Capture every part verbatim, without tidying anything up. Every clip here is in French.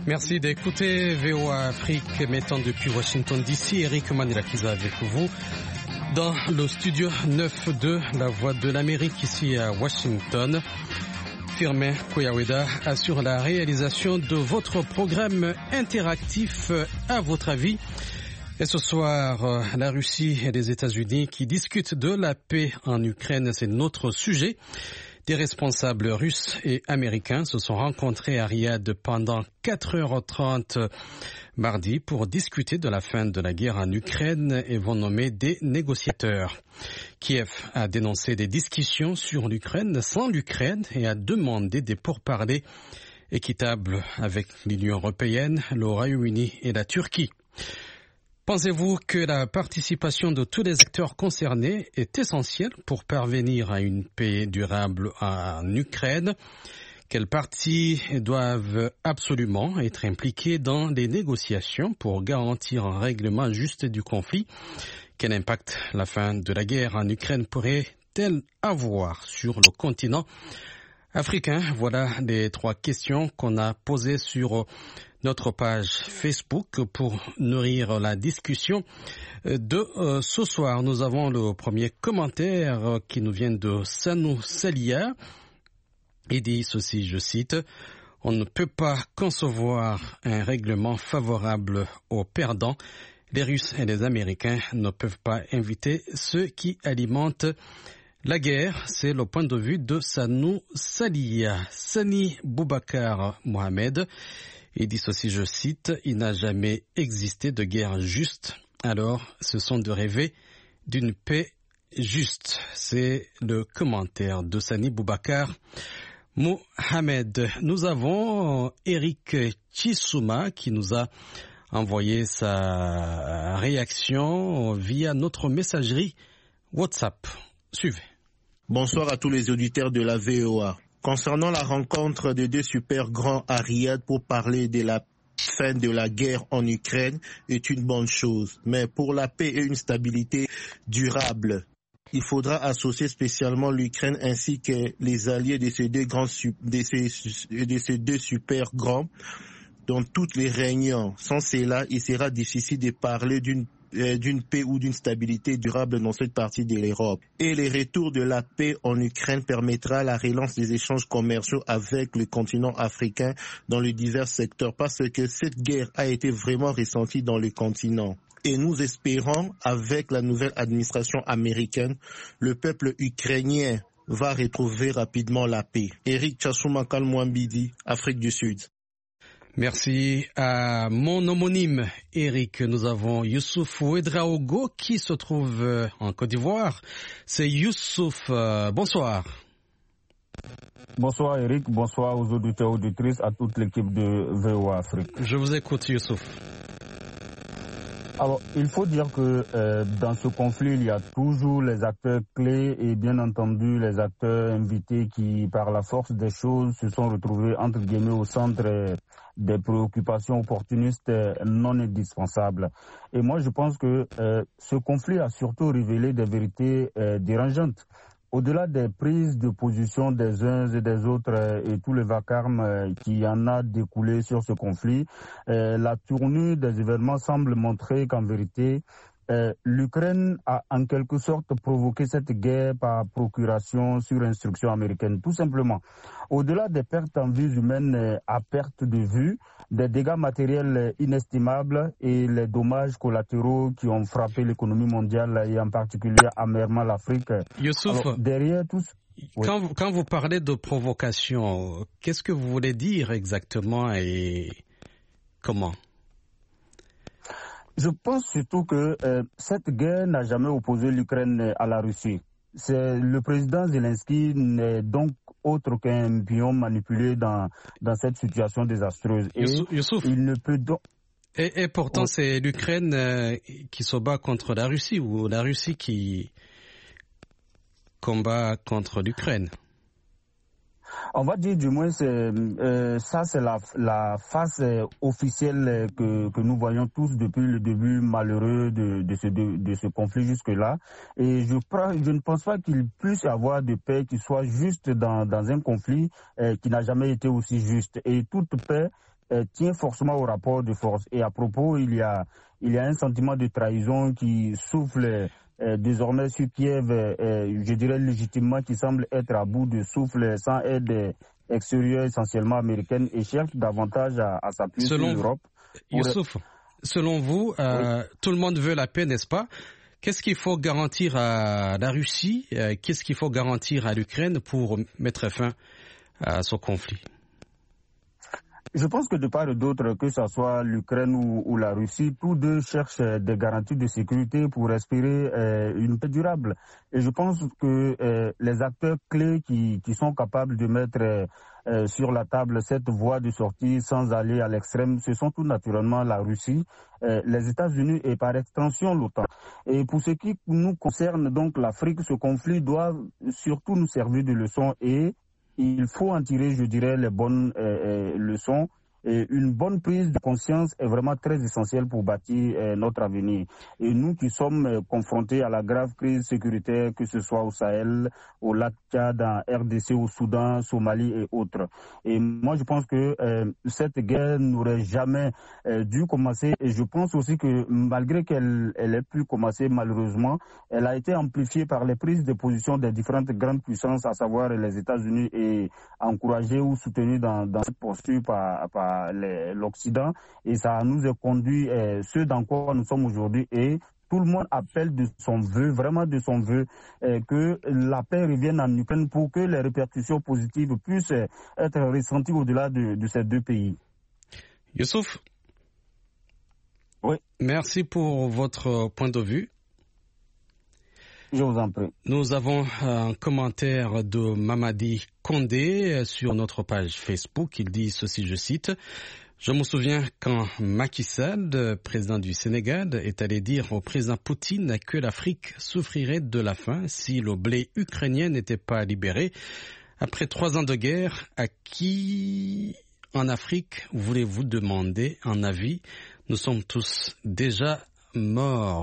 Merci d'écouter V O A Afrique, mettant depuis Washington D C, Eric Manilakiza avec vous. Dans le studio neuf de La Voix de l'Amérique, ici à Washington, Firmin Koyaweda assure la réalisation de votre programme interactif À votre avis. Et ce soir, la Russie et les États-Unis qui discutent de la paix en Ukraine, c'est notre sujet. Des responsables russes et américains se sont rencontrés à Riyad pendant quatre heures trente mardi pour discuter de la fin de la guerre en Ukraine et vont nommer des négociateurs. Kiev a dénoncé des discussions sur l'Ukraine sans l'Ukraine et a demandé des pourparlers équitables avec l'Union européenne, le Royaume-Uni et la Turquie. Pensez-vous que la participation de tous les acteurs concernés est essentielle pour parvenir à une paix durable en Ukraine? Quelles parties doivent absolument être impliquées dans les négociations pour garantir un règlement juste du conflit? Quel impact la fin de la guerre en Ukraine pourrait-elle avoir sur le continent africain? Voilà les trois questions qu'on a posées sur notre page Facebook pour nourrir la discussion de euh, ce soir. Nous avons le premier commentaire qui nous vient de Sanou Salia. Il dit ceci, je cite, « On ne peut pas concevoir un règlement favorable aux perdants. Les Russes et les Américains ne peuvent pas inviter ceux qui alimentent la guerre. » C'est le point de vue de Sanou Salia. Sani Boubacar Mohamed. Il dit ceci, je cite, « Il n'a jamais existé de guerre juste, alors ce sont de rêver d'une paix juste. » C'est le commentaire de Sani Boubacar Mohamed. Nous avons Eric Chissouma qui nous a envoyé sa réaction via notre messagerie WhatsApp. Suivez. Bonsoir à tous les auditeurs de la V O A. Concernant la rencontre de deux super grands à Riyad pour parler de la fin de la guerre en Ukraine est une bonne chose. Mais pour la paix et une stabilité durable, il faudra associer spécialement l'Ukraine ainsi que les alliés de ces deux grands, de ces, de ces deux super grands dans toutes les réunions. Sans cela, il sera difficile de parler d'une d'une paix ou d'une stabilité durable dans cette partie de l'Europe. Et le retour de la paix en Ukraine permettra la relance des échanges commerciaux avec le continent africain dans les divers secteurs parce que cette guerre a été vraiment ressentie dans le continent. Et nous espérons, avec la nouvelle administration américaine, le peuple ukrainien va retrouver rapidement la paix. Eric Chasoumakal Mwambidi, Afrique du Sud. Merci à mon homonyme Eric. Nous avons Youssouf Ouedraogo qui se trouve en Côte d'Ivoire. C'est Youssouf. Euh, bonsoir. Bonsoir Eric, bonsoir aux auditeurs et auditrices, à toute l'équipe de V O A Afrique. Je vous écoute Youssouf. Alors, il faut dire que euh, dans ce conflit, il y a toujours les acteurs clés et bien entendu les acteurs invités qui, par la force des choses, se sont retrouvés entre guillemets au centre euh, des préoccupations opportunistes euh, non indispensables. Et moi, je pense que euh, ce conflit a surtout révélé des vérités euh, dérangeantes. Au-delà des prises de position des uns et des autres euh, et tout le vacarme euh, qui en a découlé sur ce conflit, euh, la tournure des événements semble montrer qu'en vérité, euh, l'Ukraine a en quelque sorte provoqué cette guerre par procuration sur instruction américaine, tout simplement. Au-delà des pertes en vies humaines euh, à perte de vue, des dégâts matériels inestimables et les dommages collatéraux qui ont frappé l'économie mondiale et en particulier amèrement l'Afrique. Youssouf, alors, derrière tous, quand, oui. quand vous parlez de provocation, qu'est-ce que vous voulez dire exactement et comment? Je pense surtout que euh, cette guerre n'a jamais opposé l'Ukraine à la Russie. C'est, le président Zelensky n'est donc autre qu'un pion manipulé dans, dans cette situation désastreuse. Et Youssouf, il ne peut donc... Et, et pourtant, oui. c'est l'Ukraine euh, qui se bat contre la Russie ou la Russie qui combat contre l'Ukraine. On va dire du moins, c'est, euh, ça c'est la, la face euh, officielle que, que nous voyons tous depuis le début malheureux de, de, ce, de, de ce conflit jusque-là. Et je, je ne pense pas qu'il puisse y avoir de paix qui soit juste dans, dans un conflit euh, qui n'a jamais été aussi juste. Et toute paix euh, tient forcément au rapport de force. Et à propos, il y a, il y a un sentiment de trahison qui souffle euh, désormais sur Kiev, euh, je dirais légitimement, qui semble être à bout de souffle sans aide extérieure essentiellement américaine et cherche davantage à, à s'appuyer sur l'Europe. Youssouf, selon vous, euh, oui. tout le monde veut la paix, n'est-ce pas? Qu'est-ce qu'il faut garantir à la Russie, euh, qu'est-ce qu'il faut garantir à l'Ukraine pour mettre fin à ce conflit? Je pense que de part et d'autre, que ce soit l'Ukraine ou, ou la Russie, tous deux cherchent des garanties de sécurité pour espérer euh, une paix durable. Et je pense que euh, les acteurs clés qui, qui sont capables de mettre euh, sur la table cette voie de sortie sans aller à l'extrême, ce sont tout naturellement la Russie, euh, les États-Unis et par extension l'OTAN. Et pour ce qui nous concerne, donc l'Afrique, ce conflit doit surtout nous servir de leçon et il faut en tirer, je dirais, les bonnes euh, euh, leçons. Et une bonne prise de conscience est vraiment très essentielle pour bâtir euh, notre avenir. Et nous qui sommes euh, confrontés à la grave crise sécuritaire, que ce soit au Sahel, au lac Tchad, en R D C, au Soudan, Somalie et autres. Et moi, je pense que euh, cette guerre n'aurait jamais euh, dû commencer. Et je pense aussi que malgré qu'elle elle ait pu commencer, malheureusement, elle a été amplifiée par les prises de position des différentes grandes puissances, à savoir les États-Unis, et encouragée ou soutenue dans, dans cette posture par, par l'Occident, et ça nous a conduit euh, ce dans quoi nous sommes aujourd'hui, et tout le monde appelle de son vœu, vraiment de son vœu, euh, que la paix revienne en Ukraine pour que les répercussions positives puissent euh, être ressenties au-delà de, de ces deux pays. Youssouf, oui. Merci pour votre point de vue. Je vous en prie. Nous avons un commentaire de Mamadi Condé sur notre page Facebook. Il dit ceci, je cite: « Je me souviens quand Macky Sall, président du Sénégal, est allé dire au président Poutine que l'Afrique souffrirait de la faim si le blé ukrainien n'était pas libéré. Après trois ans de guerre, à qui en Afrique voulez-vous demander un avis? Nous sommes tous déjà morts. »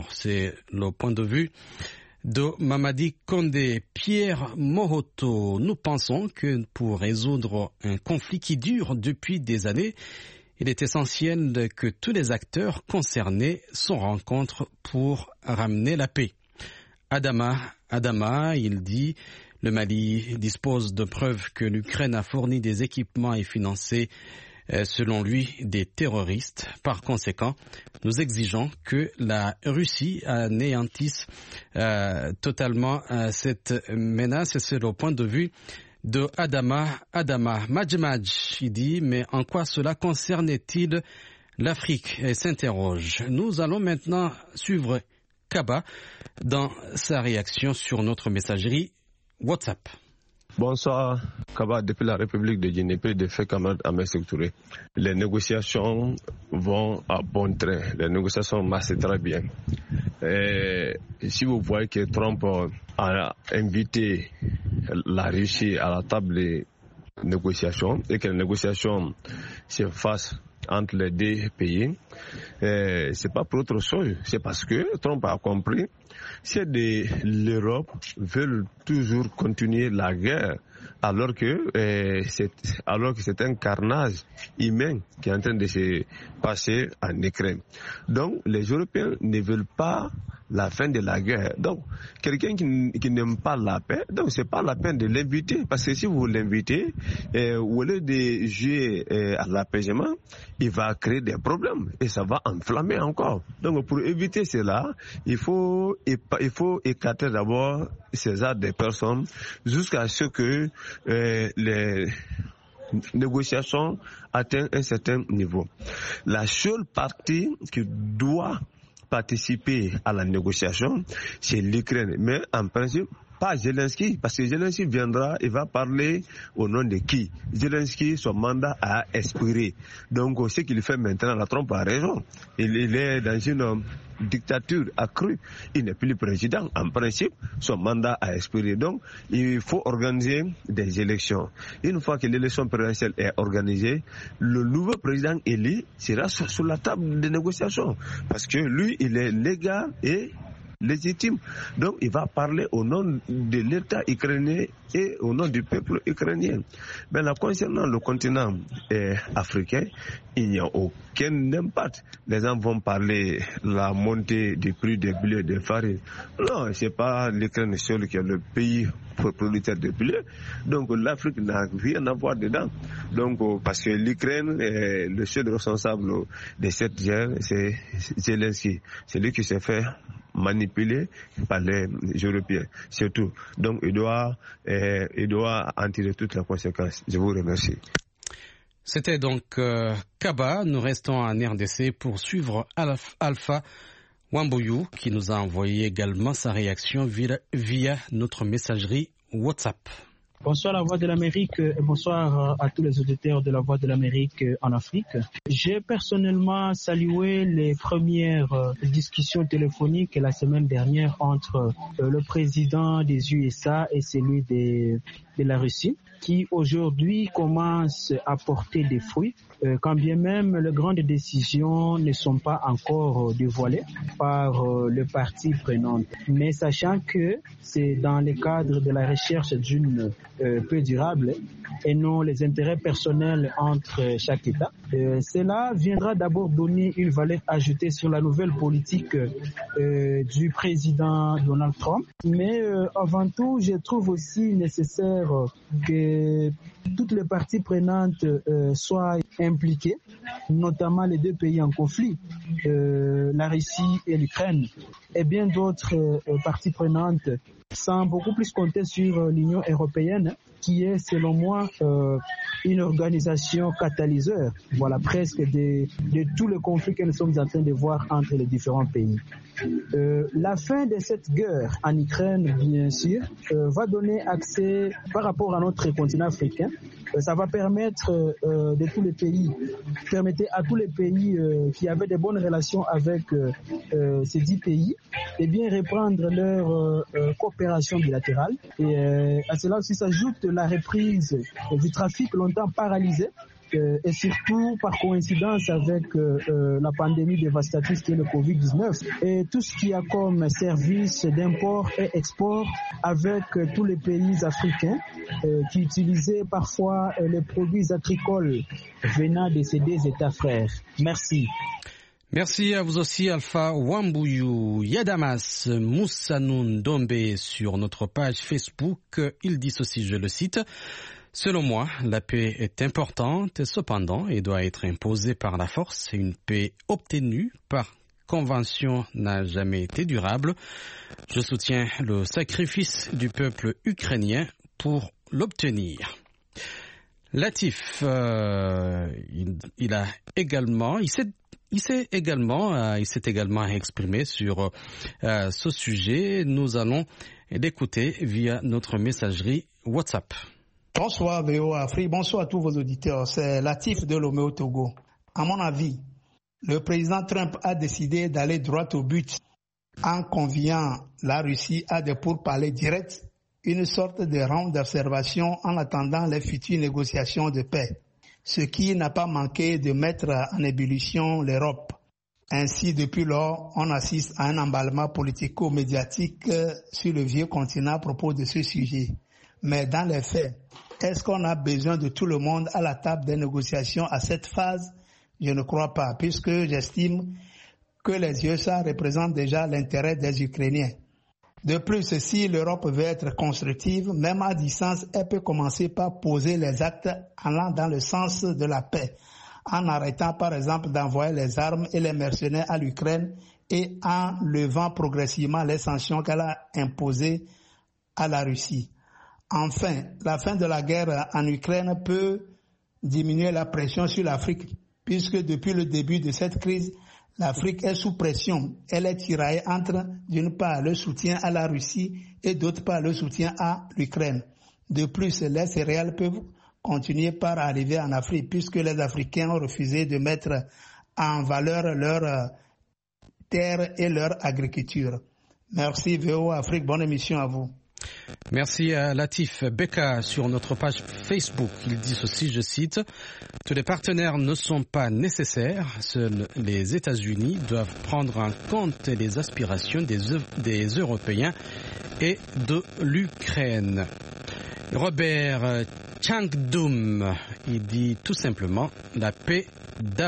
C'est le point de vue de Mamadi Condé. Pierre Mohoto, nous pensons que pour résoudre un conflit qui dure depuis des années, il est essentiel que tous les acteurs concernés se rencontrent pour ramener la paix. Adama, Adama, il dit, le Mali dispose de preuves que l'Ukraine a fourni des équipements et financé selon lui des terroristes. Par conséquent, nous exigeons que la Russie anéantisse euh, totalement euh, cette menace. C'est le point de vue de Adama. Adama Majmaj, il dit, mais en quoi cela concerne-t-il l'Afrique? Et s'interroge. Nous allons maintenant suivre Kaba dans sa réaction sur notre messagerie WhatsApp. Bonsoir, Kaba depuis la République de Guinée, de fait camarade Ahmed Sékou Touré. Les négociations vont à bon train, les négociations marchent très bien. Et si vous voyez que Trump a invité la Russie à la table des négociations et que les négociations se fassent entre les deux pays, euh, c'est pas pour autre chose, c'est parce que Trump a compris si l'Europe veut toujours continuer la guerre alors que euh, c'est alors que c'est un carnage humain qui est en train de se passer en Ukraine. Donc les Européens ne veulent pas la fin de la guerre. Donc quelqu'un qui, qui n'aime pas la paix, donc c'est pas la peine de l'inviter, parce que si vous l'invitez, euh, au lieu de jouer euh, à l'apaisement, il va créer des problèmes et ça va enflammer encore. Donc pour éviter cela, il faut il faut écarter d'abord ces arts des personnes jusqu'à ce que euh, les négociations atteignent un certain niveau. La seule partie qui doit participer à la négociation, c'est l'Ukraine. Mais en principe, pas Zelensky, parce que Zelensky viendra et va parler au nom de qui? Zelensky, son mandat a expiré. Donc, ce qu'il fait maintenant, la Trump a raison. Il, il est dans une dictature accrue. Il n'est plus le président. En principe, son mandat a expiré. Donc, il faut organiser des élections. Une fois que l'élection présidentielle est organisée, le nouveau président élu sera sur, sur la table de négociation. Parce que lui, il est légal et légitime. Donc il va parler au nom de l'État ukrainien et au nom du peuple ukrainien. Mais là, concernant le continent eh, africain, il n'y a aucun impact. Les gens vont parler de la montée du prix des blés et des farines. Non, ce n'est pas l'Ukraine seule qui est le pays producteur de blé. Donc l'Afrique n'a rien à voir dedans. Donc parce que l'Ukraine, est le seul responsable de cette guerre, c'est Zelensky. C'est lui qui s'est fait manipuler par les Européens, surtout. Donc il doit, euh, il doit en tirer toutes les conséquences. Je vous remercie. C'était donc euh, Kaba. Nous restons en R D C pour suivre Alf, Alpha Wambouyou qui nous a envoyé également sa réaction via, via notre messagerie WhatsApp. Bonsoir la Voix de l'Amérique et bonsoir à tous les auditeurs de la Voix de l'Amérique en Afrique. J'ai personnellement salué les premières discussions téléphoniques la semaine dernière entre le président des U S A et celui de, de la Russie, qui aujourd'hui commence à porter des fruits, euh, quand bien même les grandes décisions ne sont pas encore euh, dévoilées par euh, le parti prenant. Mais sachant que c'est dans le cadre de la recherche d'une euh, paix durable et non les intérêts personnels entre chaque État, euh, cela viendra d'abord donner une valeur ajoutée sur la nouvelle politique euh, du président Donald Trump. Mais euh, avant tout, je trouve aussi nécessaire que toutes les parties prenantes euh, soient impliquées, notamment les deux pays en conflit, euh, la Russie et l'Ukraine, et bien d'autres euh, parties prenantes, sans beaucoup plus compter sur euh, l'Union européenne, qui est, selon moi, euh, une organisation catalyseur, voilà, presque de, de tous les conflits que nous sommes en train de voir entre les différents pays. Euh, la fin de cette guerre en Ukraine, bien sûr, euh, va donner accès par rapport à notre continent africain. Euh, ça va permettre euh, de tous les pays, permettre à tous les pays euh, qui avaient de bonnes relations avec euh, euh, ces dix pays, de bien reprendre leur euh, euh, coopération bilatérale. Et euh, à cela aussi s'ajoute la reprise du trafic longtemps paralysé. Euh, et surtout par coïncidence avec euh, euh, la pandémie dévastatrice qui est le covid dix-neuf et tout ce qu'il y a comme service d'import et export avec euh, tous les pays africains euh, qui utilisaient parfois euh, les produits agricoles venant de ces deux États frères. Merci. Merci à vous aussi, Alpha Wambouyou. Yadamas Moussanoun Dombe sur notre page Facebook. Il dit ceci, je le cite. Selon moi, la paix est importante, cependant, et doit être imposée par la force. Une paix obtenue par convention n'a jamais été durable. Je soutiens le sacrifice du peuple ukrainien pour l'obtenir. Latif, euh, il, il a également, il s'est, il s'est également, euh, il s'est également exprimé sur euh, ce sujet. Nous allons l'écouter via notre messagerie WhatsApp. Bonsoir V O A Afrique, bonsoir à tous vos auditeurs. C'est Latif de Lomé au Togo. À mon avis, le président Trump a décidé d'aller droit au but en conviant la Russie à des pourparlers directs, une sorte de round d'observation en attendant les futures négociations de paix, ce qui n'a pas manqué de mettre en ébullition l'Europe. Ainsi, depuis lors, on assiste à un emballement politico-médiatique sur le vieux continent à propos de ce sujet. Mais dans les faits, est-ce qu'on a besoin de tout le monde à la table des négociations à cette phase? Je ne crois pas, puisque j'estime que les U S A représentent déjà l'intérêt des Ukrainiens. De plus, si l'Europe veut être constructive, même à distance, elle peut commencer par poser les actes allant dans le sens de la paix, en arrêtant par exemple d'envoyer les armes et les mercenaires à l'Ukraine et en levant progressivement les sanctions qu'elle a imposées à la Russie. Enfin, la fin de la guerre en Ukraine peut diminuer la pression sur l'Afrique, puisque depuis le début de cette crise, l'Afrique est sous pression. Elle est tiraillée entre, d'une part, le soutien à la Russie et d'autre part, le soutien à l'Ukraine. De plus, les céréales peuvent continuer par arriver en Afrique, puisque les Africains ont refusé de mettre en valeur leur terre et leur agriculture. Merci V O A Afrique, bonne émission à vous. Merci à Latif Beka sur notre page Facebook. Il dit ceci, je cite, « Tous les partenaires ne sont pas nécessaires. Seuls les États-Unis doivent prendre en compte les aspirations des, des Européens et de l'Ukraine. » Robert Changdum, il dit tout simplement « La paix d'abord ».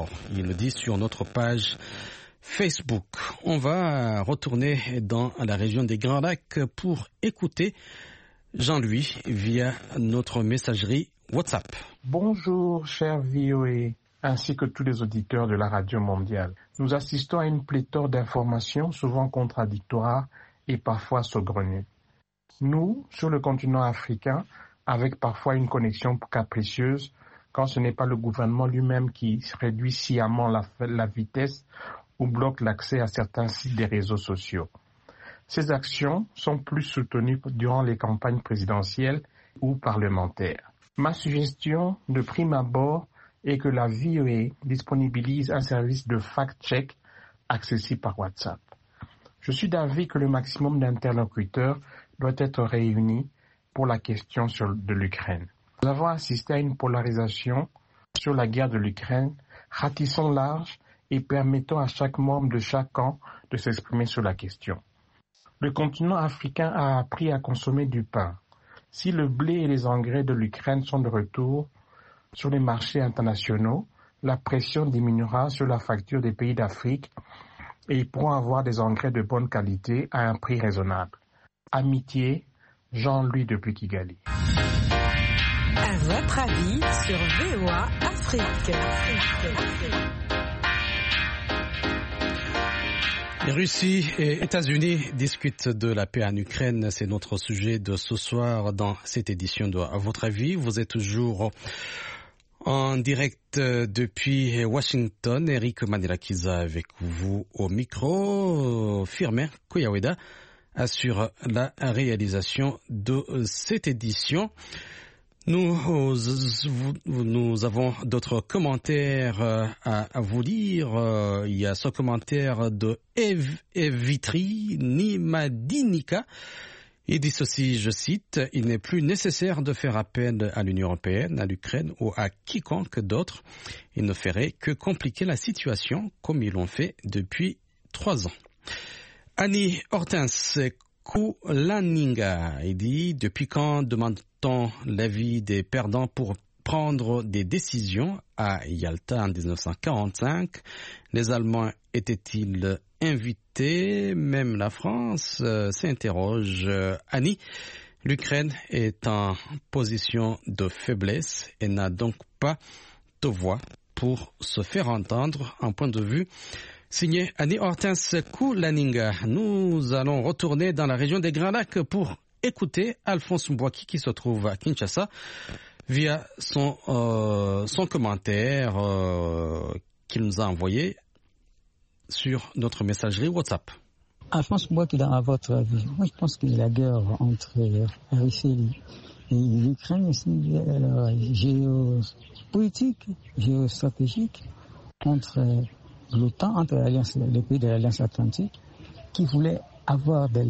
Il le dit sur notre page Facebook. On va retourner dans la région des Grands Lacs pour écouter Jean-Louis via notre messagerie WhatsApp. Bonjour, cher V O A, ainsi que tous les auditeurs de la radio mondiale. Nous assistons à une pléthore d'informations souvent contradictoires et parfois saugrenues. Nous, sur le continent africain, avec parfois une connexion capricieuse, quand ce n'est pas le gouvernement lui-même qui réduit sciemment la, la vitesse ou bloque l'accès à certains sites des réseaux sociaux. Ces actions sont plus soutenues durant les campagnes présidentielles ou parlementaires. Ma suggestion de prime abord est que la V O A disponibilise un service de fact-check accessible par WhatsApp. Je suis d'avis que le maximum d'interlocuteurs doit être réuni pour la question sur, de l'Ukraine. Nous avons assisté à une polarisation sur la guerre de l'Ukraine, ratissons large et permettant à chaque membre de chaque camp de s'exprimer sur la question. Le continent africain a appris à consommer du pain. Si le blé et les engrais de l'Ukraine sont de retour sur les marchés internationaux, la pression diminuera sur la facture des pays d'Afrique et ils pourront avoir des engrais de bonne qualité à un prix raisonnable. Amitié, Jean-Louis depuis Kigali. À votre avis sur V O A Afrique. Russie et États-Unis discutent de la paix en Ukraine. C'est notre sujet de ce soir dans cette édition de À votre avis. Vous êtes toujours en direct depuis Washington. Eric Manirakiza avec vous au micro. Firmin Koyaweda assure la réalisation de cette édition. Nous, nous avons d'autres commentaires à, à vous lire. Il y a ce commentaire de Ev, Evitri Nimadinika. Il dit ceci, je cite, « Il n'est plus nécessaire de faire appel à l'Union européenne, à l'Ukraine ou à quiconque d'autre. Il ne ferait que compliquer la situation comme ils l'ont fait depuis trois ans. » Annie Hortense Koulaninga, il dit, depuis quand demande-t-on l'avis des perdants pour prendre des décisions à Yalta en dix-neuf cent quarante-cinq? Les Allemands étaient-ils invités? Même la France euh, s'interroge. Euh, Annie, l'Ukraine est en position de faiblesse et n'a donc pas de voix pour se faire entendre. Un point de vue signé Annie Hortense Koulaninga. Nous allons retourner dans la région des Grands Lacs pour écouter Alphonse Mbouaki qui se trouve à Kinshasa via son, euh, son commentaire euh, qu'il nous a envoyé sur notre messagerie WhatsApp. Alphonse Mbouaki, à votre avis, moi je pense que la guerre entre la Russie et l'Ukraine est géopolitique, géostratégique entre l'OTAN, entre les pays de l'Alliance Atlantique, qui voulaient avoir de,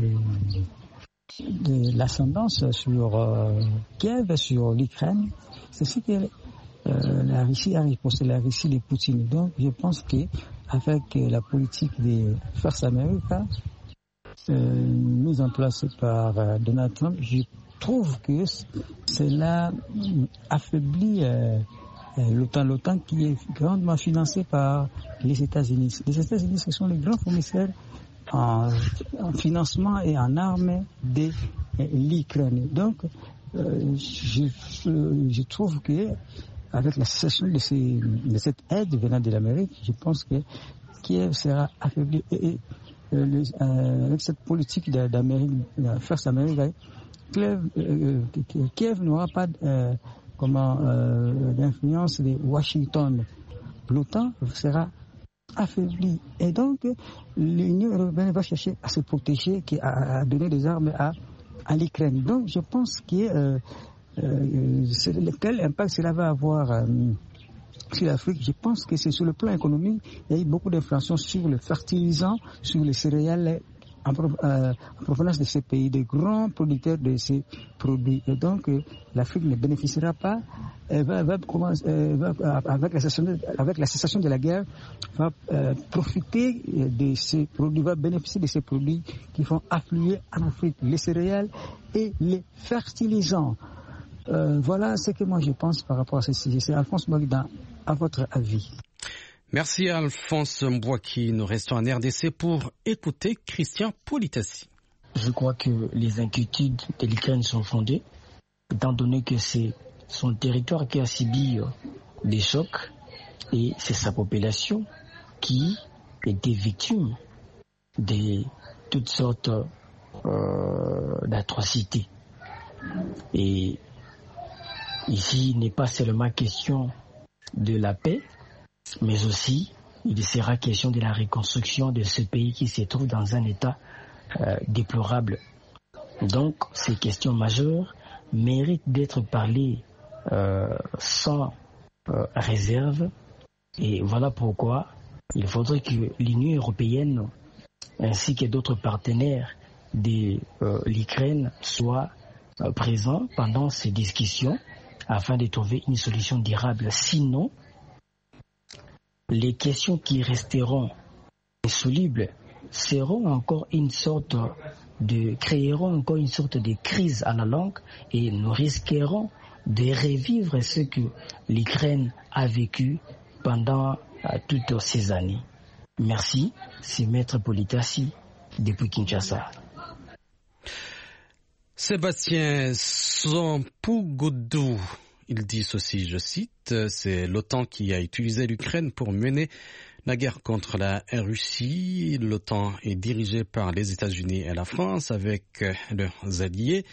de l'ascendance sur euh, Kiev, sur l'Ukraine. C'est ce que euh, la Russie a riposté, la Russie de Poutine. Donc je pense qu'avec la politique des Forces Américaines, euh, mise en place par euh, Donald Trump, je trouve que cela affaiblit euh, l'OTAN, l'OTAN qui est grandement financée par les États-Unis. Les États-Unis, ce sont les grands fournisseurs en, en financement et en armes de l'Ukraine. Donc, euh, je, je trouve que avec la cessation de, ces, de cette aide venant de l'Amérique, je pense que Kiev sera affaibli. Et, et le, euh, avec cette politique d'Amérique, la force américaine, Kiev, euh, Kiev n'aura pas euh, comment euh, l'influence de Washington. L'OTAN sera affaiblie et donc l'Union européenne va chercher à se protéger, à, à donner des armes à, à l'Ukraine. Donc je pense que euh, euh, quel impact cela va avoir euh, sur l'Afrique. Je pense que c'est sur le plan économique, il y a eu beaucoup d'inflation sur le fertilisant, sur les céréales en, euh, en provenance de ces pays, de grands producteurs de ces produits. Et donc, euh, l'Afrique ne bénéficiera pas, elle va, va, commencer, euh, va avec, la cessation de, avec la cessation de la guerre, va euh, profiter de ces produits, va bénéficier de ces produits qui font affluer en Afrique les céréales et les fertilisants. Euh, voilà ce que moi je pense par rapport à ce sujet. C'est Alphonse Mbouaki, à votre avis. Merci Alphonse Mbouaki. Nous restons en R D C pour écouter Christian Politassi. Je crois que les inquiétudes de l'Ukraine sont fondées, étant donné que c'est son territoire qui a subi des chocs et c'est sa population qui était victime de toutes sortes euh, d'atrocités. Et ici, il n'est pas seulement question de la paix, mais aussi il sera question de la reconstruction de ce pays qui se trouve dans un état euh, déplorable. Donc, ces questions majeures méritent d'être parlées euh, sans euh, réserve. Et voilà pourquoi il faudrait que l'Union européenne ainsi que d'autres partenaires de euh, l'Ukraine soient euh, présents pendant ces discussions afin de trouver une solution durable. Sinon, les questions qui resteront insolubles seront encore une sorte de, créeront encore une sorte de crise à la longue et nous risquerons de revivre ce que l'Ukraine a vécu pendant euh, toutes ces années. Merci, c'est Maître Politassi depuis Kinshasa. Sébastien Sampugoudou, il dit ceci, je cite, c'est l'OTAN qui a utilisé l'Ukraine pour mener la guerre contre la Russie. L'OTAN est dirigée par les États-Unis et la France avec leurs alliés.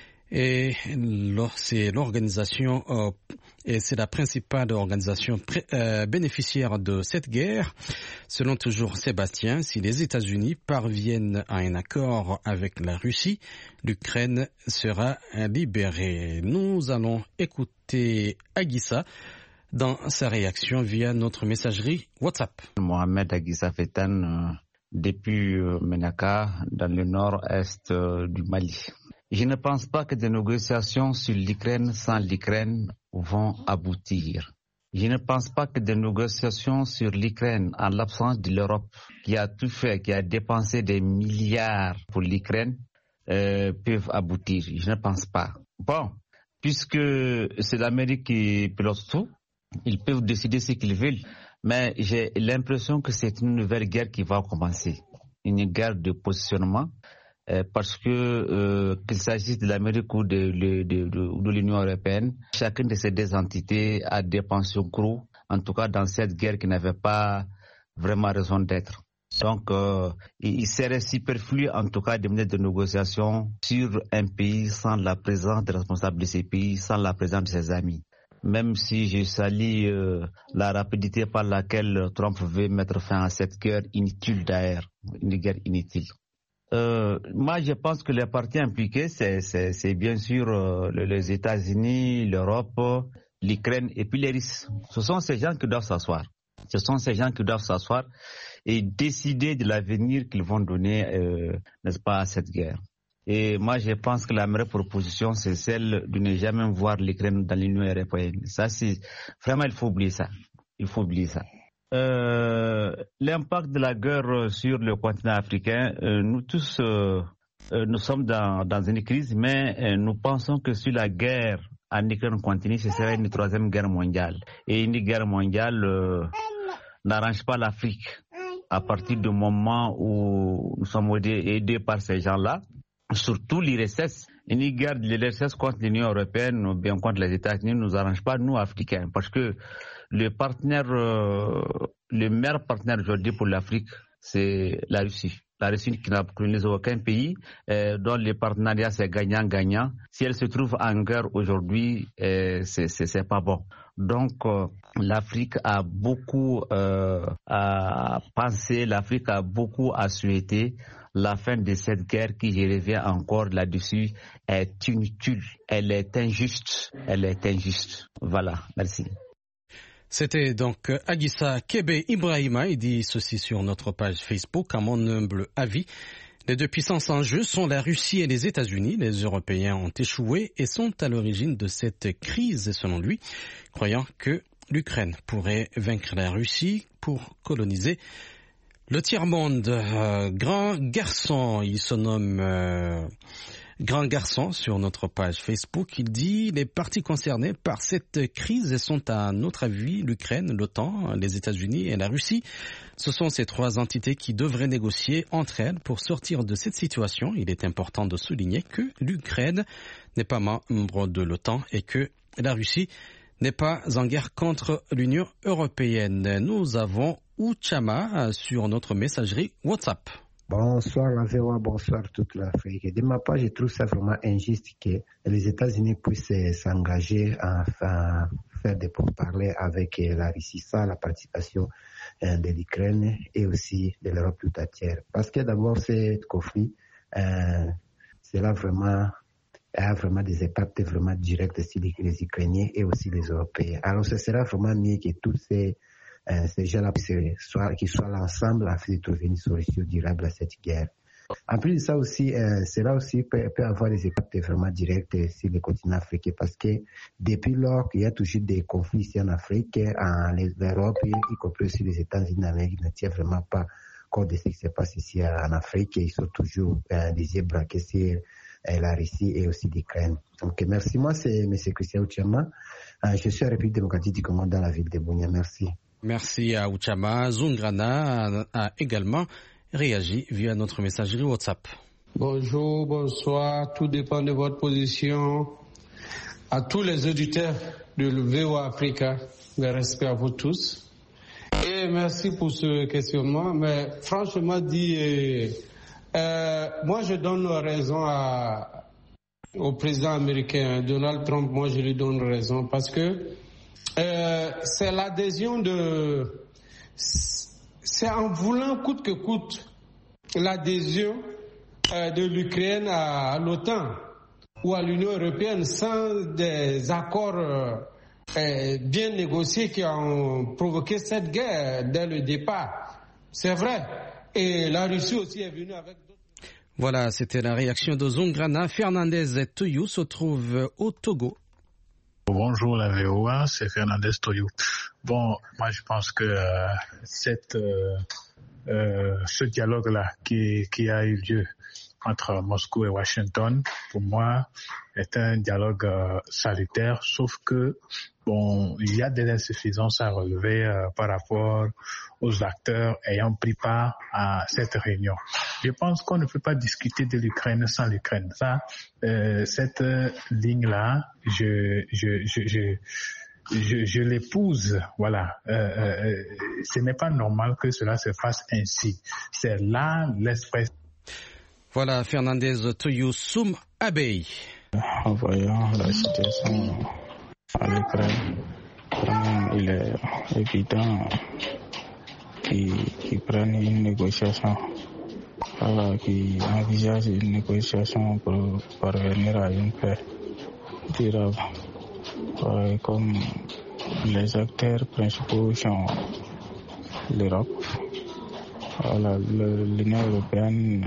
Et c'est l'organisation euh, et c'est la principale organisation pré, euh, bénéficiaire de cette guerre. Selon toujours Sébastien, si les États-Unis parviennent à un accord avec la Russie, l'Ukraine sera libérée. Nous allons écouter Aguissa dans sa réaction via notre messagerie WhatsApp. Mohamed Aguissa Fetan, euh, depuis euh, Menaka, dans le nord-est euh, du Mali. Je ne pense pas que des négociations sur l'Ukraine sans l'Ukraine vont aboutir. Je ne pense pas que des négociations sur l'Ukraine en l'absence de l'Europe, qui a tout fait, qui a dépensé des milliards pour l'Ukraine, euh, peuvent aboutir. Je ne pense pas. Bon, puisque c'est l'Amérique qui pilote tout, ils peuvent décider ce qu'ils veulent. Mais j'ai l'impression que c'est une nouvelle guerre qui va commencer. Une guerre de positionnement. Euh, parce que euh, qu'il s'agisse de l'Amérique ou de, de, de, de l'Union européenne, chacune de ces deux entités a dépensé gros, en tout cas dans cette guerre qui n'avait pas vraiment raison d'être. Donc, euh, il serait superflu en tout cas de mener des négociations sur un pays sans la présence des responsables de ces pays, sans la présence de ses amis. Même si je salue euh, la rapidité par laquelle Trump veut mettre fin à cette guerre inutile d'ailleurs, une guerre inutile. Euh, moi, je pense que les parties impliquées, c'est, c'est, c'est bien sûr euh, les États-Unis, l'Europe, l'Ukraine et puis les Russes. Ce sont ces gens qui doivent s'asseoir. Ce sont ces gens qui doivent s'asseoir et décider de l'avenir qu'ils vont donner, euh, n'est-ce pas, à cette guerre. Et moi, je pense que la meilleure proposition, c'est celle de ne jamais voir l'Ukraine dans l'Union européenne. Ça, c'est vraiment, il faut oublier ça. Il faut oublier ça. Euh, l'impact de la guerre sur le continent africain, euh, nous tous, euh, euh, nous sommes dans, dans une crise, mais euh, nous pensons que si la guerre en Ukraine continue, ce serait une troisième guerre mondiale. Et une guerre mondiale euh, n'arrange pas l'Afrique. À partir du moment où nous sommes aidés par ces gens-là, surtout l'I R S S, une guerre de l'I R S S contre l'Union européenne ou bien contre les États-Unis ne nous arrange pas, nous, Africains, parce que le partenaire, euh, le meilleur partenaire aujourd'hui pour l'Afrique, c'est la Russie. La Russie qui n'a colonisé aucun pays, euh, dont le partenariat c'est gagnant-gagnant. Si elle se trouve en guerre aujourd'hui, euh, c'est, c'est, c'est pas bon. Donc, euh, l'Afrique a beaucoup euh, à penser, l'Afrique a beaucoup à souhaiter. La fin de cette guerre, qui, je reviens encore là-dessus, est inutile. Elle est injuste. Elle est injuste. Voilà, merci. C'était donc Aguissa Kebe Ibrahima. Il dit ceci sur notre page Facebook. À mon humble avis, Les deux puissances en jeu sont la Russie et les États-Unis. Les Européens ont échoué et sont à l'origine de cette crise, selon lui, croyant que l'Ukraine pourrait vaincre la Russie pour coloniser le tiers-monde. Euh, grand garçon, il se nomme euh, Grand garçon sur notre page Facebook. Il dit les parties concernées par cette crise sont à notre avis l'Ukraine, l'OTAN, les États-Unis et la Russie. Ce sont ces trois entités qui devraient négocier entre elles pour sortir de cette situation. Il est important de souligner que l'Ukraine n'est pas membre de l'OTAN et que la Russie n'est pas en guerre contre l'Union européenne. Nous avons Ouchama sur notre messagerie WhatsApp. Bonsoir la V O A, bonsoir toute l'Afrique. De ma part, je trouve ça vraiment injuste que les États-Unis puissent s'engager à faire des pourparlers avec la Russie sans la participation de l'Ukraine et aussi de l'Europe tout entière. Parce que d'abord, ce conflit, euh, cela vraiment a vraiment des impacts vraiment directs sur les Ukrainiens et aussi les Européens. Alors, ce sera vraiment mieux que tous ces Euh, ces gens-là soient, qui soient ensemble afin de trouver une solution durable à cette guerre. En plus de ça aussi, euh, cela aussi peut, peut avoir des impacts vraiment directs sur le continent africain parce que depuis lors qu'il y a toujours des conflits ici en Afrique, en l'Europe, y compris aussi les États-Unis d'Amérique, ne tiennent vraiment pas compte de ce qui se passe ici en Afrique. Ils sont toujours euh, des yeux braqués sur euh, la Russie et aussi l'Ukraine. Donc merci. Moi, c'est M. Christian Ouchama. Euh, je suis à la République démocratique du Congo dans la ville de Bunia. Merci. Merci à Ouchama. Zungrana a, a également réagi via notre messagerie WhatsApp. Bonjour, bonsoir, tout dépend de votre position. À tous les auditeurs de V O A Africa, le respect à vous tous. Et merci pour ce questionnement, mais franchement dit, euh, euh, moi je donne raison à, au président américain Donald Trump, moi je lui donne raison parce que Euh, c'est l'adhésion de... C'est en voulant coûte que coûte l'adhésion euh, de l'Ukraine à, à l'OTAN ou à l'Union européenne sans des accords euh, euh, bien négociés qui ont provoqué cette guerre dès le départ. C'est vrai. Et la Russie aussi est venue avec d'autres... Voilà, c'était la réaction de Zungrana. Fernandez Toyou se trouve au Togo. Bonjour la V O A, c'est Fernandez Toyou. Bon, moi je pense que euh, cette, euh, euh, ce dialogue-là qui, qui a eu lieu entre Moscou et Washington, pour moi, est un dialogue euh, salutaire, sauf que bon, il y a des insuffisances à relever euh, par rapport aux acteurs ayant pris part à cette réunion. Je pense qu'on ne peut pas discuter de l'Ukraine sans l'Ukraine. Ça, euh, cette euh, ligne-là, je, je, je, je Je, je l'épouse, voilà. Euh, euh, ce n'est pas normal que cela se fasse ainsi. C'est là l'esprit. Voilà, Fernandez Toyou Soum Abey. En voyant la situation à l'Ukraine, il est évident qu'ils, qu'ils prennent une négociation, voilà, qu'ils envisagent une négociation pour parvenir à une paix durable. Ouais, comme les acteurs principaux sont l'Europe, voilà, l'Union européenne.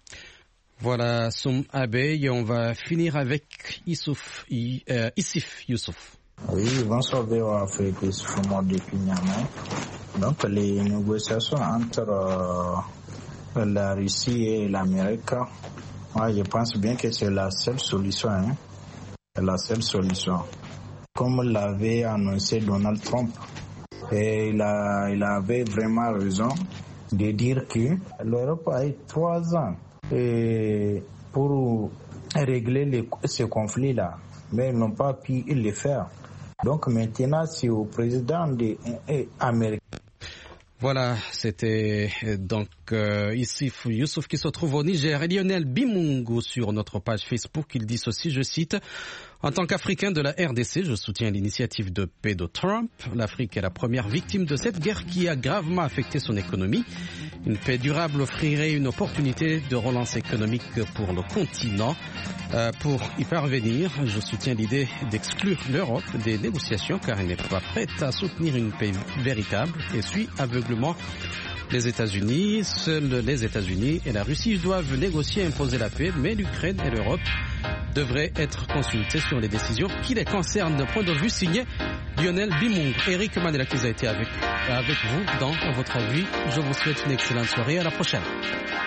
Voilà, Soum Abey, on va finir avec Issouf, euh, Issif Youssouf. Oui, bonsoir V O A Afrique, Issouf depuis Niamey. Donc les négociations entre euh, la Russie et l'Amérique, moi je pense bien que c'est la seule solution, hein. C'est la seule solution. Comme l'avait annoncé Donald Trump, et il, a, il avait vraiment raison de dire que l'Europe a eu trois ans et pour régler les, ce conflit-là, mais ils n'ont pas pu le faire. Donc maintenant, c'est au président de, eh, américain. Voilà, c'était donc euh, Issif Youssouf qui se trouve au Niger. Et Lionel Bimungu sur notre page Facebook, il dit ceci, je cite: en tant qu'Africain de la R D C, je soutiens l'initiative de paix de Trump. L'Afrique est la première victime de cette guerre qui a gravement affecté son économie. Une paix durable offrirait une opportunité de relance économique pour le continent. Euh, pour y parvenir, je soutiens l'idée d'exclure l'Europe des négociations car elle n'est pas prête à soutenir une paix véritable et suit aveuglement Les États-Unis, seuls les États-Unis et la Russie doivent négocier et imposer la paix, mais l'Ukraine et l'Europe devraient être consultés sur les décisions qui les concernent. D'un point de vue signé Lionel Bimung. Eric Manelakiza a été avec, avec vous dans votre avis. Je vous souhaite une excellente soirée. À la prochaine.